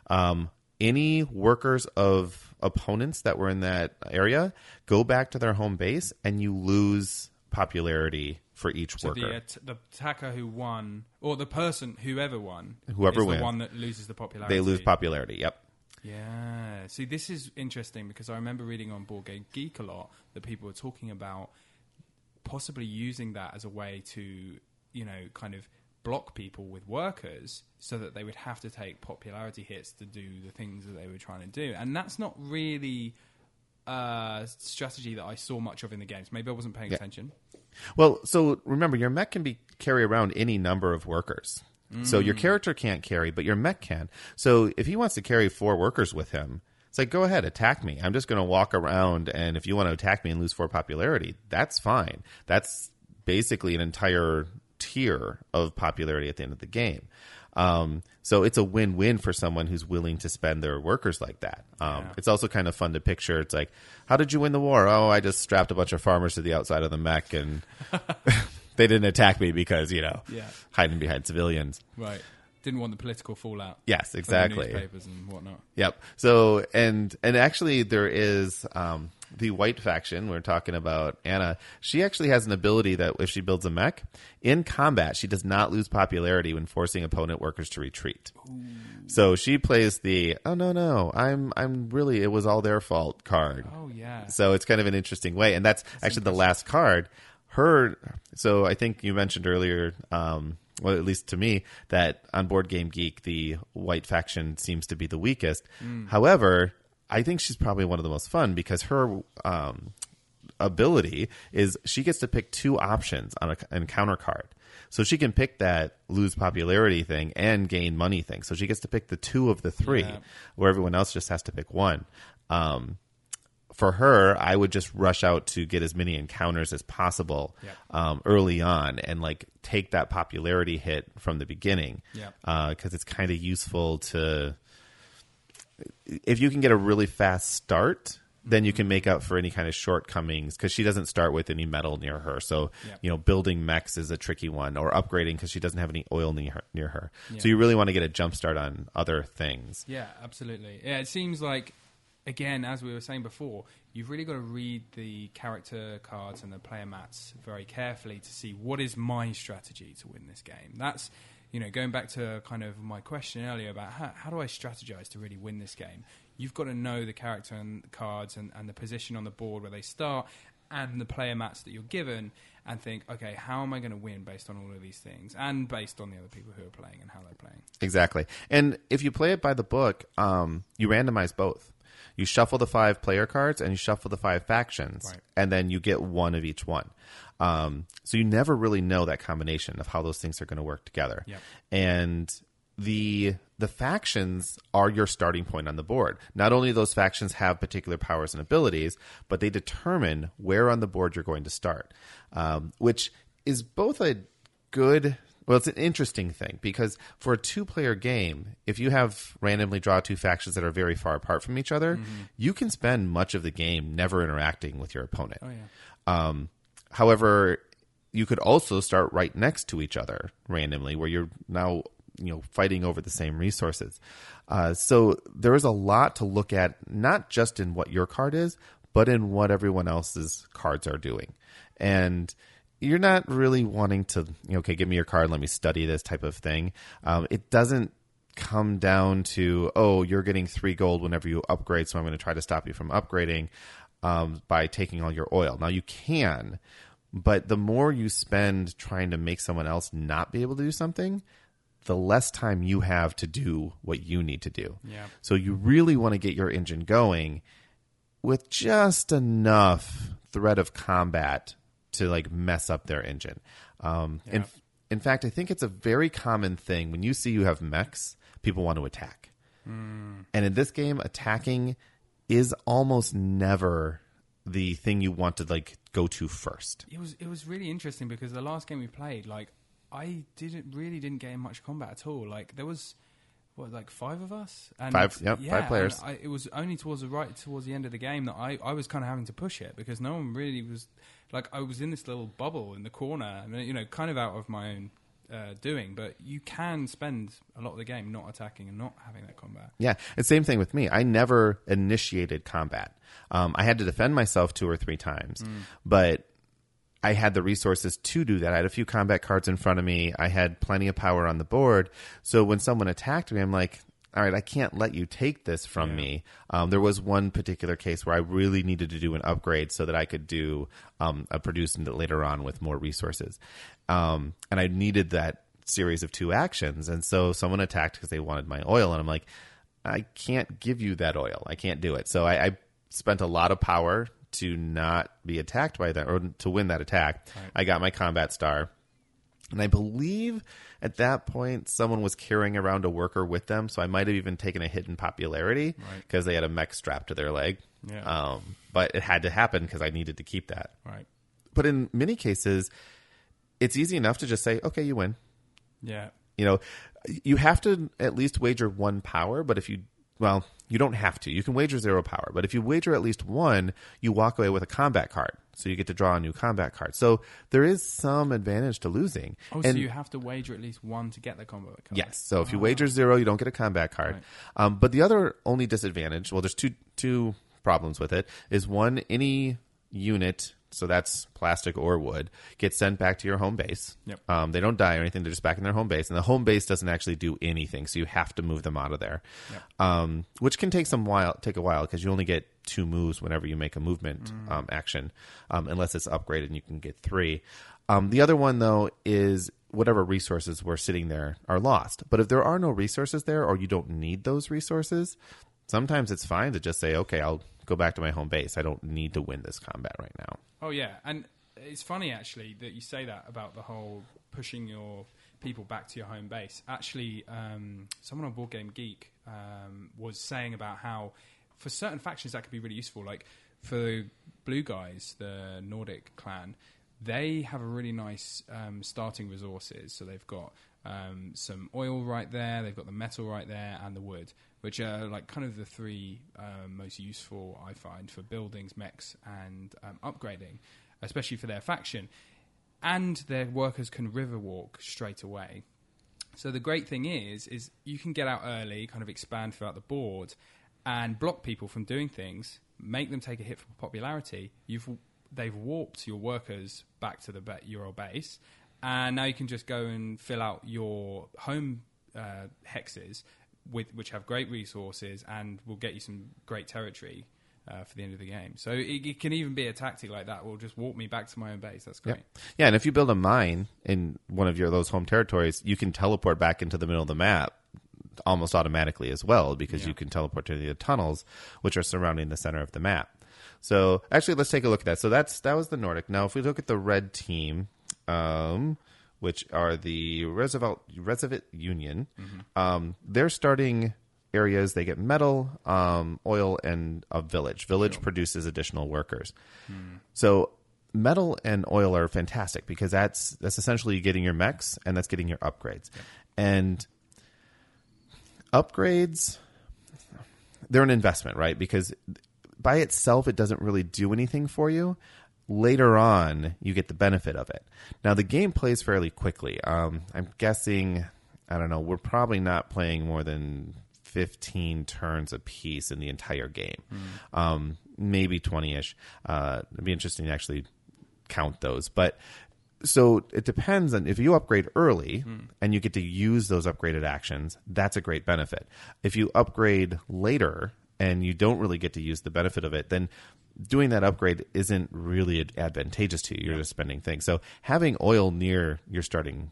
Any workers of opponents that were in that area go back to their home base, and you lose popularity for each worker. The attacker who won, or the person, whoever won, wins, the one that loses the popularity. They lose popularity, yep. Yeah. See, this is interesting because I remember reading on Board Game Geek a lot that people were talking about possibly using that as a way to, kind of block people with workers so that they would have to take popularity hits to do the things that they were trying to do. And that's not really a strategy that I saw much of in the games. Maybe I wasn't paying attention. Well, so remember, your mech can carry around any number of workers. So your character can't carry, but your mech can. So if he wants to carry 4 workers with him, it's like, go ahead, attack me. I'm just going to walk around, and if you want to attack me and lose 4 popularity, that's fine. That's basically an entire tier of popularity at the end of the game. So it's a win-win for someone who's willing to spend their workers like that. It's also kind of fun to picture. It's like, how did you win the war? Oh, I just strapped a bunch of farmers to the outside of the mech, and they didn't attack me because, hiding behind civilians. Right. Didn't want the political fallout. Yes, exactly. Newspapers and whatnot. Yep. So, and actually there is the white faction. We're talking about Anna. She actually has an ability that if she builds a mech, in combat, she does not lose popularity when forcing opponent workers to retreat. Ooh. So she plays the, oh, no, I'm really, it was all their fault card. Oh, yeah. So it's kind of an interesting way. And that's actually the last card. So I think you mentioned earlier, well, at least to me, that on Board Game Geek, the white faction seems to be the weakest. However, I think she's probably one of the most fun because her ability is she gets to pick 2 options on an encounter card. So she can pick that lose popularity thing and gain money thing. So she gets to pick the 2 of the 3, where everyone else just has to pick 1. For her, I would just rush out to get as many encounters as possible early on and take that popularity hit from the beginning because it's kind of useful to if you can get a really fast start, then you can make up for any kind of shortcomings because she doesn't start with any metal near her. So, building mechs is a tricky one, or upgrading because she doesn't have any oil near her. So you really want to get a jump start on other things. Yeah, absolutely. Yeah, it seems like, again, as we were saying before, you've really got to read the character cards and the player mats very carefully to see what is my strategy to win this game. That's, going back to kind of my question earlier about how do I strategize to really win this game? You've got to know the character and the cards and the position on the board where they start and the player mats that you're given and think, okay, how am I going to win based on all of these things and based on the other people who are playing and how they're playing? Exactly. And if you play it by the book, you randomize both. You shuffle the 5 player cards and you shuffle the 5 factions, and then you get 1 of each one. So you never really know that combination of how those things are going to work together. Yep. And the factions are your starting point on the board. Not only do those factions have particular powers and abilities, but they determine where on the board you're going to start, which is both a good Well, it's an interesting thing because for a 2-player game, if you have randomly draw 2 factions that are very far apart from each other, you can spend much of the game never interacting with your opponent. Oh, yeah. However, you could also start right next to each other randomly where you're now fighting over the same resources. So there is a lot to look at, not just in what your card is, but in what everyone else's cards are doing. And you're not really wanting to, okay, give me your card, let me study this type of thing. It doesn't come down to, oh, you're getting 3 gold whenever you upgrade, so I'm going to try to stop you from upgrading by taking all your oil. Now, you can, but the more you spend trying to make someone else not be able to do something, the less time you have to do what you need to do. Yeah. So you really want to get your engine going with just enough threat of combat to like mess up their engine. In fact, I think it's a very common thing when you see you have mechs, people want to attack. And in this game, attacking is almost never the thing you want to like go to first. It was really interesting because the last game we played, like I didn't get in much combat at all. Like there was like 5 of us? And 5 players. It was only towards the end of the game that I was kind of having to push it because no one really was, like I was in this little bubble in the corner, kind of out of my own doing, but you can spend a lot of the game not attacking and not having that combat. Yeah, it's the same thing with me. I never initiated combat. I had to defend myself 2 or 3 times, but I had the resources to do that. I had a few combat cards in front of me. I had plenty of power on the board. So when someone attacked me, I'm like, all right, I can't let you take this from me. There was one particular case where I really needed to do an upgrade so that I could do a produce later on with more resources. And I needed that series of 2 actions. And so someone attacked because they wanted my oil. And I'm like, I can't give you that oil. I can't do it. So I spent a lot of power to not be attacked by that or to win that attack. Right. I got my combat star. And I believe at that point, someone was carrying around a worker with them. So I might have even taken a hit in popularity because they had a mech strapped to their leg. Yeah. But it had to happen because I needed to keep that. Right. But in many cases, it's easy enough to just say, okay, you win. Yeah. You have to at least wager 1 power. But if you don't have to. You can wager 0 power. But if you wager at least 1, you walk away with a combat card. So you get to draw a new combat card. So there is some advantage to losing. Oh, so you have to wager at least 1 to get the combat card? Yes. So if you wager 0, you don't get a combat card. Right. But the other only disadvantage, well, there's two problems with it, is 1, any unit, so that's plastic or wood, gets sent back to your home base. Yep. They don't die or anything. They're just back in their home base. And the home base doesn't actually do anything, so you have to move them out of there, which can take a while because you only get 2 moves whenever you make a movement action, unless it's upgraded and you can get 3. The other one, though, is whatever resources were sitting there are lost. But if there are no resources there or you don't need those resources, sometimes it's fine to just say, okay, I'll go back to my home base. I don't need to win this combat right now. Oh, yeah. And it's funny, actually, that you say that about the whole pushing your people back to your home base. Actually, someone on Board Game Geek was saying about how for certain factions that could be really useful. Like for the blue guys, the Nordic clan, they have a really nice starting resources. So they've got some oil right there, they've got the metal right there, and the wood, which are like kind of the 3 most useful, I find, for buildings, mechs, and upgrading, especially for their faction. And their workers can river walk straight away. So the great thing is you can get out early, kind of expand throughout the board, and block people from doing things, make them take a hit for popularity. They've warped your workers back to your old base, and now you can just go and fill out your home hexes, which have great resources and will get you some great territory for the end of the game. So it can even be a tactic like that. Will just walk me back to my own base. That's great. Yeah, and if you build a mine in one of those home territories, you can teleport back into the middle of the map almost automatically as well because you can teleport to the tunnels which are surrounding the center of the map. So actually, let's take a look at that. So that was the Nordic. Now, if we look at the red team, which are the Reservit Union, they're starting areas. They get metal, oil, and a village. Village produces additional workers. So metal and oil are fantastic because that's essentially getting your mechs and that's getting your upgrades. Yep. And upgrades, they're an investment, right? Because by itself, it doesn't really do anything for you. Later on, you get the benefit of it. Now, the game plays fairly quickly. I'm guessing, I don't know, we're probably not playing more than 15 turns a piece in the entire game. Maybe 20-ish. It'd be interesting to actually count those. But so it depends on if you upgrade early and you get to use those upgraded actions, that's a great benefit. If you upgrade later and you don't really get to use the benefit of it, then doing that upgrade isn't really advantageous to you. You're just spending things. So having oil near your starting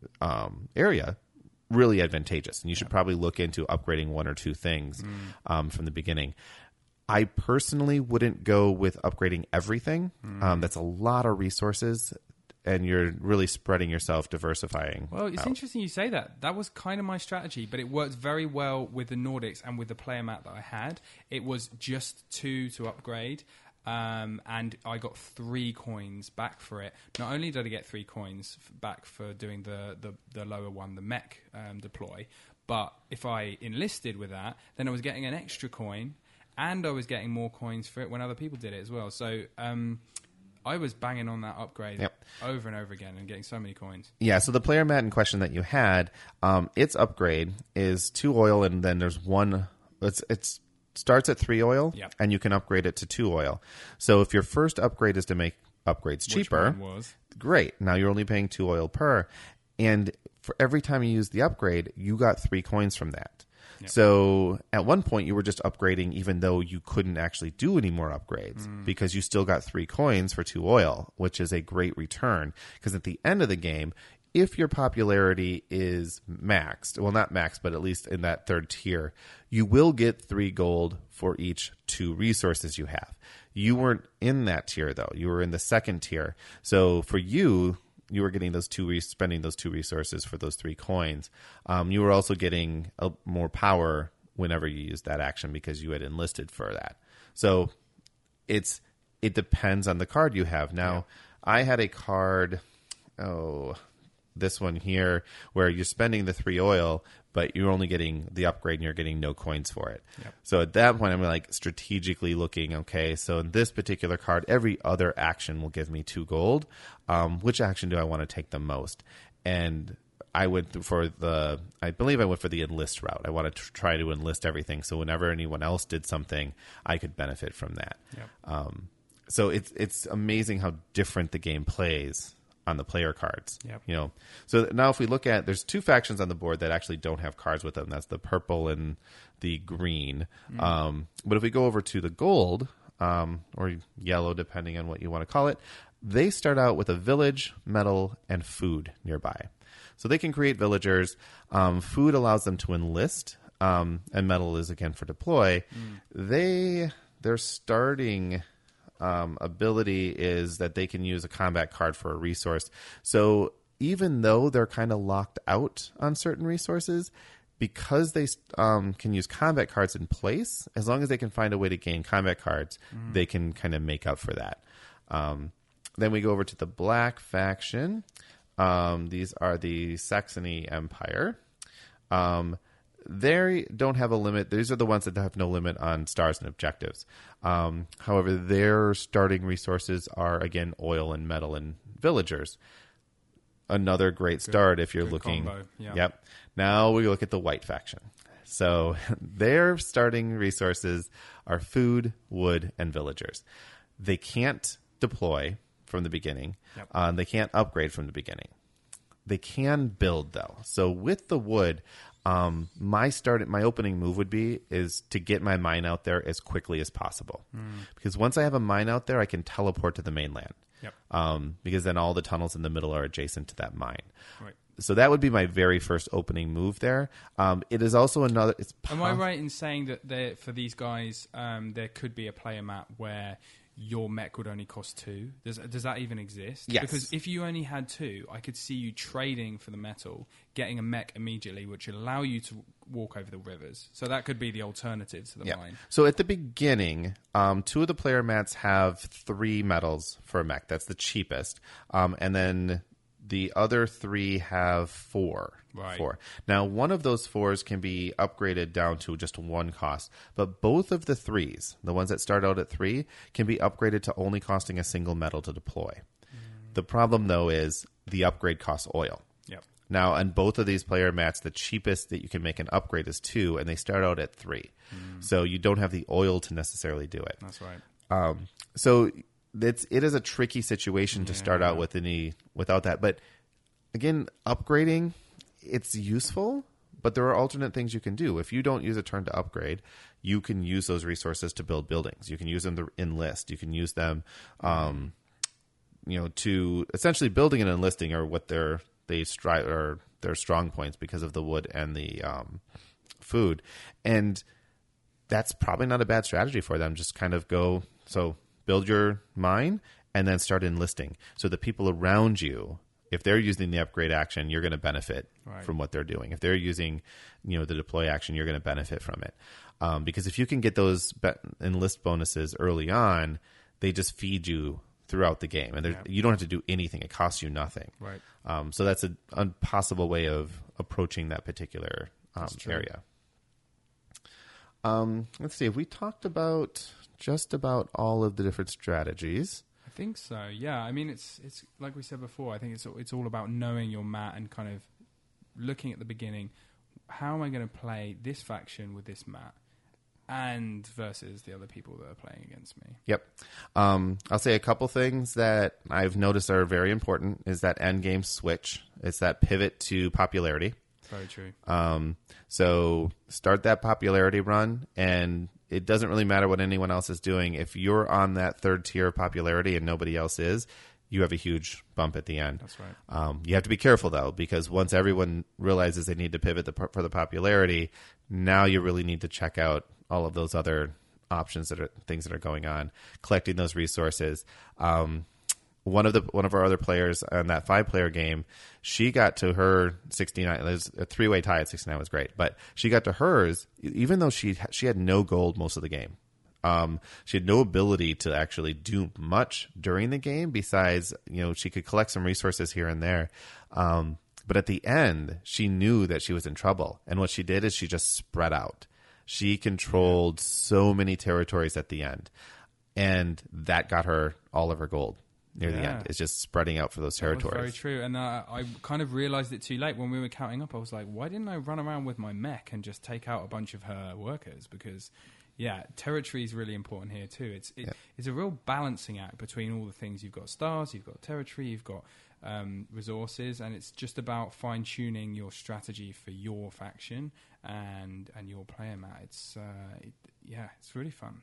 area, really advantageous. And you should probably look into upgrading one or two things from the beginning. I personally wouldn't go with upgrading everything. That's a lot of resources, and you're really spreading yourself, diversifying. Well, it's interesting you say that. That was kind of my strategy, but it worked very well with the Nordics and with the player mat that I had. It was just 2 to upgrade, and I got 3 coins back for it. Not only did I get 3 coins back for doing the lower one, the mech deploy, but if I enlisted with that, then I was getting an extra coin, and I was getting more coins for it when other people did it as well. So I was banging on that upgrade over and over again and getting so many coins. Yeah, so the player mat in question that you had, its upgrade is 2 oil, and then there's one. It starts at 3 oil, and you can upgrade it to 2 oil. So if your first upgrade is to make upgrades cheaper, great. Now you're only paying 2 oil per, and for every time you use the upgrade, you got 3 coins from that. Yep. So at one point you were just upgrading even though you couldn't actually do any more upgrades because you still got 3 coins for 2 oil, which is a great return. Because at the end of the game, if your popularity is maxed, well, not maxed, but at least in that 3rd tier, you will get 3 gold for each 2 resources you have. You weren't in that tier, though. You were in the 2nd tier. So for you were getting those spending those 2 resources for those 3 coins. You were also getting more power whenever you used that action because you had enlisted for that. So it depends on the card you have. Now, I had a card, this one here, where you're spending the 3 oil, but you're only getting the upgrade and you're getting no coins for it. Yep. So at that point, I'm like strategically looking, okay, so in this particular card, every other action will give me 2 gold. Which action do I want to take the most? And I went I believe I went for the enlist route. I wanted to try to enlist everything. So whenever anyone else did something, I could benefit from that. Yep. So it's amazing how different the game plays on the player cards. Yep. So now if we look at, there's 2 factions on the board that actually don't have cards with them. That's the purple and the green. But if we go over to the gold, or yellow, depending on what you want to call it, they start out with a village, metal, and food nearby. So they can create villagers. Food allows them to enlist, and metal is, again, for deploy. Their starting ability is that they can use a combat card for a resource. So even though they're kind of locked out on certain resources, because they can use combat cards in place, as long as they can find a way to gain combat cards, they can kind of make up for that. Then we go over to the black faction. These are the Saxony Empire. They don't have a limit. These are the ones that have no limit on stars and objectives. However, their starting resources are, again, oil and metal and villagers. Another great start if you're looking. Combo. Yeah. Yep. Now we look at the white faction. So their starting resources are food, wood, and villagers. They can't deploy from the beginning. Yep. They can't upgrade from the beginning. They can build, though. So with the wood, my opening move would be is to get my mine out there as quickly as possible. Because once I have a mine out there, I can teleport to the mainland. Yep. Because then all the tunnels in the middle are adjacent to that mine. Right. So that would be my very first opening move there. It is also another... Am I right in saying that for these guys, there could be a player map where your mech would only cost 2? Does that even exist? Yes. Because if you only had 2, I could see you trading for the metal, getting a mech immediately, which would allow you to walk over the rivers. So that could be the alternative to the mine. So at the beginning, 2 of the player mats have 3 metals for a mech. That's the cheapest. And then the other 3 have 4. Right. 4. Now, one of those 4s can be upgraded down to just 1 cost. But both of the 3s, the ones that start out at 3, can be upgraded to only costing a single metal to deploy. The problem, though, is the upgrade costs oil. Yep. Now, on both of these player mats, the cheapest that you can make an upgrade is 2, and they start out at 3. So you don't have the oil to necessarily do it. That's right. So it is a tricky situation to start out without that. But again, upgrading, it's useful, but there are alternate things you can do. If you don't use a turn to upgrade, you can use those resources to build buildings. You can use them to enlist. You can use them, to essentially building and enlisting are what their strong points because of the wood and the food. And that's probably not a bad strategy for them. Just kind of build your mine and then start enlisting. So the people around you, if they're using the upgrade action, you're going to benefit from what they're doing. If they're using, the deploy action, you're going to benefit from it. Because if you can get those enlist bonuses early on, they just feed you throughout the game. And you don't have to do anything. It costs you nothing. Right. So that's a possible way of approaching that particular area. Let's see. Have we talked about just about all of the different strategies? I think so. Yeah. I mean, it's like we said before. I think it's all about knowing your mat and kind of looking at the beginning. How am I going to play this faction with this mat, and versus the other people that are playing against me? Yep. I'll say a couple things that I've noticed are very important. Is that end game switch? It's that pivot to popularity. Very true. So start that popularity run, and it doesn't really matter what anyone else is doing. If you're on that 3rd tier of popularity and nobody else is, you have a huge bump at the end. That's right. You have to be careful, though, because once everyone realizes they need to pivot for the popularity, now you really need to check out all of those other options things that are going on, collecting those resources. One of our other players on that 5-player game, she got to her 69. There's a 3-way tie at 69 was great, but she got to hers even though she had no gold most of the game. She had no ability to actually do much during the game besides, she could collect some resources here and there. But at the end, she knew that she was in trouble, and what she did is she just spread out. She controlled so many territories at the end, and that got her all of her gold. Near the end, it's just spreading out for those territories. That was very true, and I kind of realized it too late when we were counting up. I was like, why didn't I run around with my mech and just take out a bunch of her workers? Because, territory is really important here too. It's a real balancing act between all the things. You've got stars, you've got territory, you've got resources, and it's just about fine tuning your strategy for your faction and your player mat. It's really fun.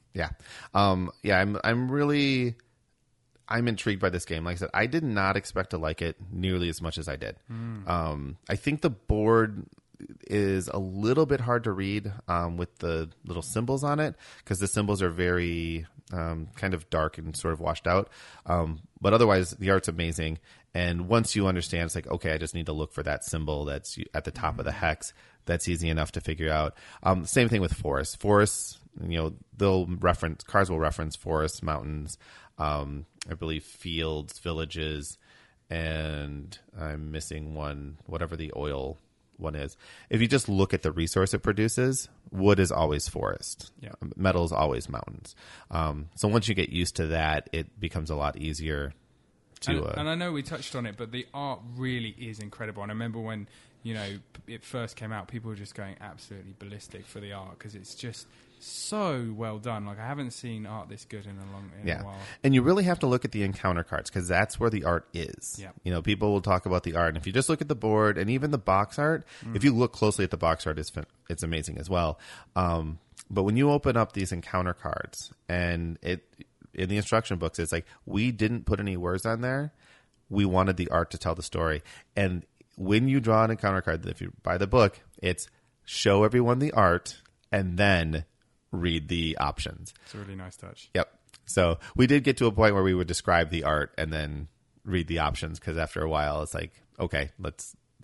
I'm intrigued by this game. Like I said, I did not expect to like it nearly as much as I did. I think the board is a little bit hard to read with the little symbols on it because the symbols are very kind of dark and sort of washed out. But otherwise, the art's amazing. And once you understand, it's like, okay, I just need to look for that symbol that's at the top of the hex. That's easy enough to figure out. Same thing with forests. Forests, cards will reference forests, mountains, I believe fields, villages, and I'm missing one, whatever the oil one is. If you just look at the resource it produces, wood is always forest. Yeah. Metal is always mountains. So once you get used to that, it becomes a lot easier to... And I know we touched on it, but the art really is incredible. And I remember when, it first came out, people were just going absolutely ballistic for the art because it's just so well done. Like, I haven't seen art this good in a while. And you really have to look at the encounter cards because that's where the art is. Yeah. People will talk about the art, and if you just look at the board and even the box art, if you look closely at the box art, it's amazing as well. But when you open up these encounter cards, and in the instruction books, it's like, we didn't put any words on there. We wanted the art to tell the story. And when you draw an encounter card, if you buy the book, it's show everyone the art and then read the options. It's a really nice touch. Yep. So we did get to a point where we would describe the art and then read the options because after a while it's like, okay, let's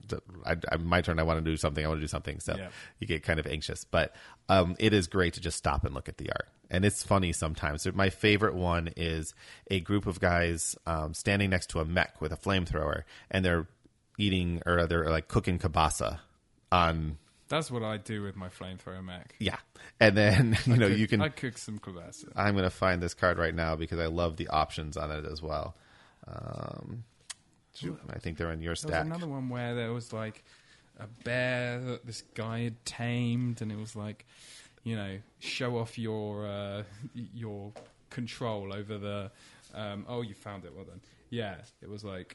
my turn. I want to do something. I want to do something. So you get kind of anxious. But it is great to just stop and look at the art. And it's funny sometimes. My favorite one is a group of guys standing next to a mech with a flamethrower, and they're eating or they're like cooking kielbasa on. That's what I do with my flamethrower mech. Yeah. And then, you can... I cook some kielbasa. I'm going to find this card right now because I love the options on it as well. I think they're in your stack. There was another one where there was like a bear that this guy had tamed, and it was like, show off your control over the... oh, you found it. Well done. Yeah, it was like...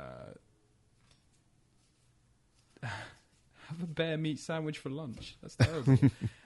have a bear meat sandwich for lunch. That's terrible.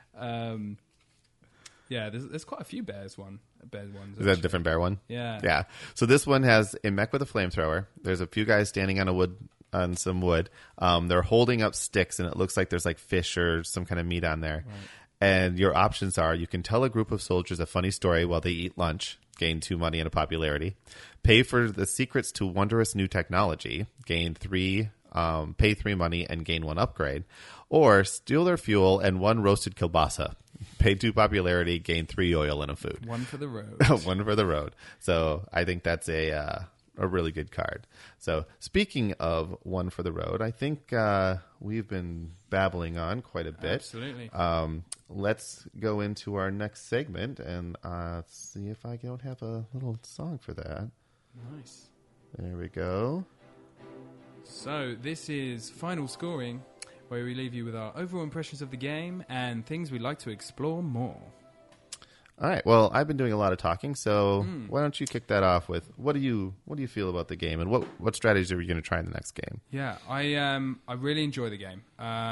There's quite a few bear ones. Is that a different bear one? Yeah. Yeah. So this one has a mech with a flamethrower. There's a few guys standing on some wood. They're holding up sticks, and it looks like there's like fish or some kind of meat on there. Right. And your options are: you can tell a group of soldiers a funny story while they eat lunch, gain 2 money and a popularity. Pay for the secrets to wondrous new technology, gain 3. Pay 3 money and gain 1 upgrade, or steal their fuel and 1 roasted kielbasa. Pay 2 popularity, gain 3 oil and a food. 1 for the road. 1 for the road. So I think that's a really good card. So speaking of 1 for the road, I think we've been babbling on quite a bit. Absolutely. Let's go into our next segment and see if I don't have a little song for that. Nice. There we go. So this is Final Scoring, where we leave you with our overall impressions of the game and things we'd like to explore more. All right. Well, I've been doing a lot of talking, so why don't you kick that off with what do you feel about the game, and what strategies are you going to try in the next game? Yeah, I really enjoy the game.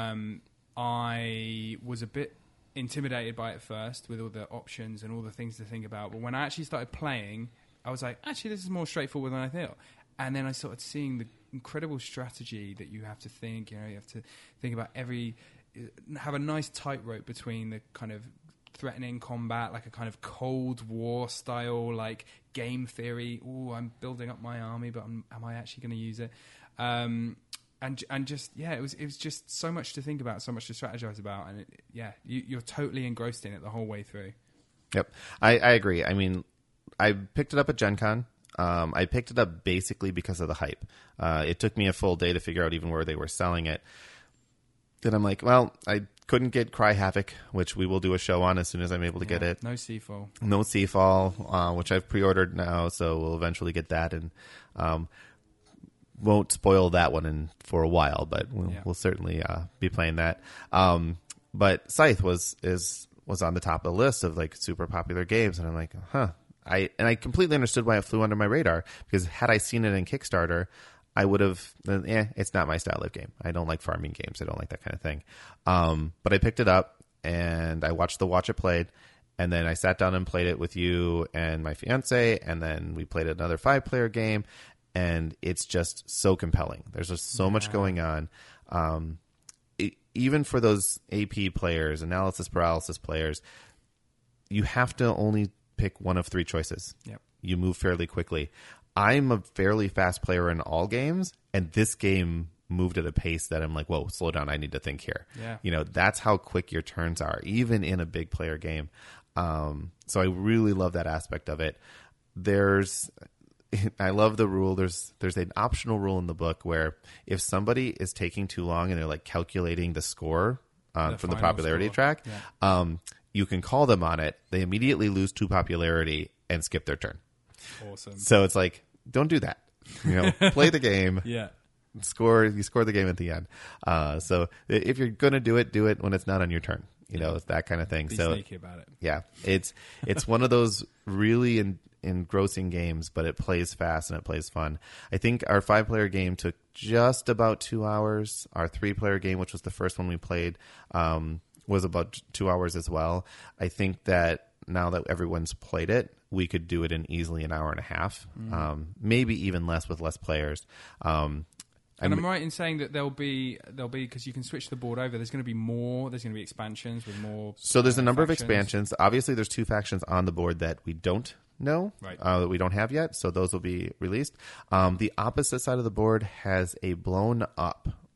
I was a bit intimidated by it at first with all the options and all the things to think about, but when I actually started playing, I was like, actually, this is more straightforward than I thought. And then I started seeing the incredible strategy that you have to think. You have to think about have a nice tightrope between the kind of threatening combat, like a kind of Cold War style, like game theory. Oh, I'm building up my army, but am I actually going to use it? And just it was just so much to think about, so much to strategize about, and you're totally engrossed in it the whole way through. Yep, I agree. I mean, I picked it up at Gen Con. I picked it up basically because of the hype. It took me a full day to figure out even where they were selling it. Then I'm like, well, I couldn't get Cry Havoc, which we will do a show on as soon as I'm able to get it. No Seafall. No Seafall, which I've pre-ordered now, so we'll eventually get that. And won't spoil that one for a while, but we'll certainly be playing that. But Scythe was on the top of the list of like super popular games, and I'm like, I completely understood why it flew under my radar, because had I seen it in Kickstarter, I would have, it's not my style of game. I don't like farming games. I don't like that kind of thing. But I picked it up and I watched the Watch It Played, and then I sat down and played it with you and my fiance, and then we played another 5-player game, and it's just so compelling. There's just so much going on. Even for those AP players, analysis paralysis players, you have to only pick one of 3 choices. Yep. You move fairly quickly. I'm a fairly fast player in all games, and this game moved at a pace that I'm like, whoa, slow down. I need to think here. Yeah. That's how quick your turns are, even in a big player game. So I really love that aspect of it. I love the rule. There's an optional rule in the book where if somebody is taking too long and they're like calculating the score from the popularity track, you can call them on it. They immediately lose 2 popularity and skip their turn. Awesome. So it's like, don't do that. Play the game. Yeah. You score the game at the end. So if you're going to do it when it's not on your turn. It's that kind of thing. Be so sneaky about it. Yeah. It's one of those really engrossing games, but it plays fast and it plays fun. I think our 5-player game took just about 2 hours. Our 3-player game, which was the first one we played, was about 2 hours as well. I think that now that everyone's played it, we could do it in easily an hour and a half, maybe even less with less players. And I'm right in saying that there'll be because you can switch the board over. There's going to be more. There's going to be expansions with more. So there's a number factions. of expansions. Obviously, there's 2 factions on the board that we don't know, right. That we don't have yet. So those will be released. The opposite side of the board has a blown up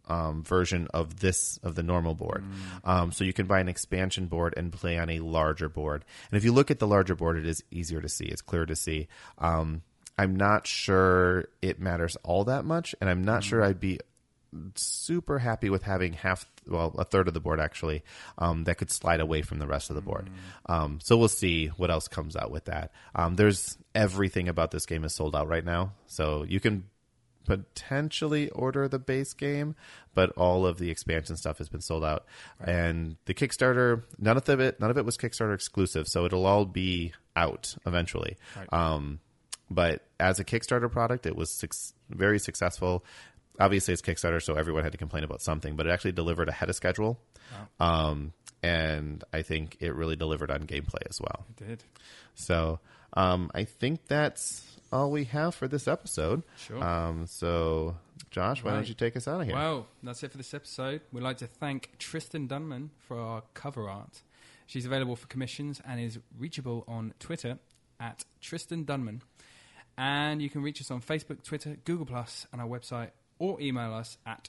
version of the normal board. So you can buy an expansion board and play on a larger board. And if you look at the larger board, it is easier to see. It's clear to see. I'm not sure it matters all that much, and I'm not sure I'd be super happy with having a third of the board actually that could slide away from the rest of the board. So we'll see what else comes out with that. There's everything about this game is sold out right now, so you can potentially order the base game, but all of the expansion stuff has been sold out. Right. And the Kickstarter, none of it was Kickstarter exclusive, so it'll all be out eventually. Right. But as a Kickstarter product, it was very successful. Obviously, it's Kickstarter, so everyone had to complain about something, but it actually delivered ahead of schedule. Wow. And I think it really delivered on gameplay as well. It did. So I think that's all we have for this episode. Sure. So, Josh, why don't you take us out of here? Well, that's it for this episode. We'd like to thank Tristan Dunman for our cover art. She's available for commissions and is reachable on Twitter at Tristan Dunman. And you can reach us on Facebook, Twitter, Google+, and our website, or email us at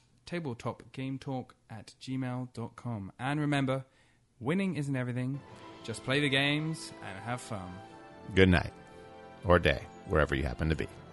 tabletopgametalk@gmail.com. And remember, winning isn't everything. Just play the games and have fun. Good night, or day, wherever you happen to be.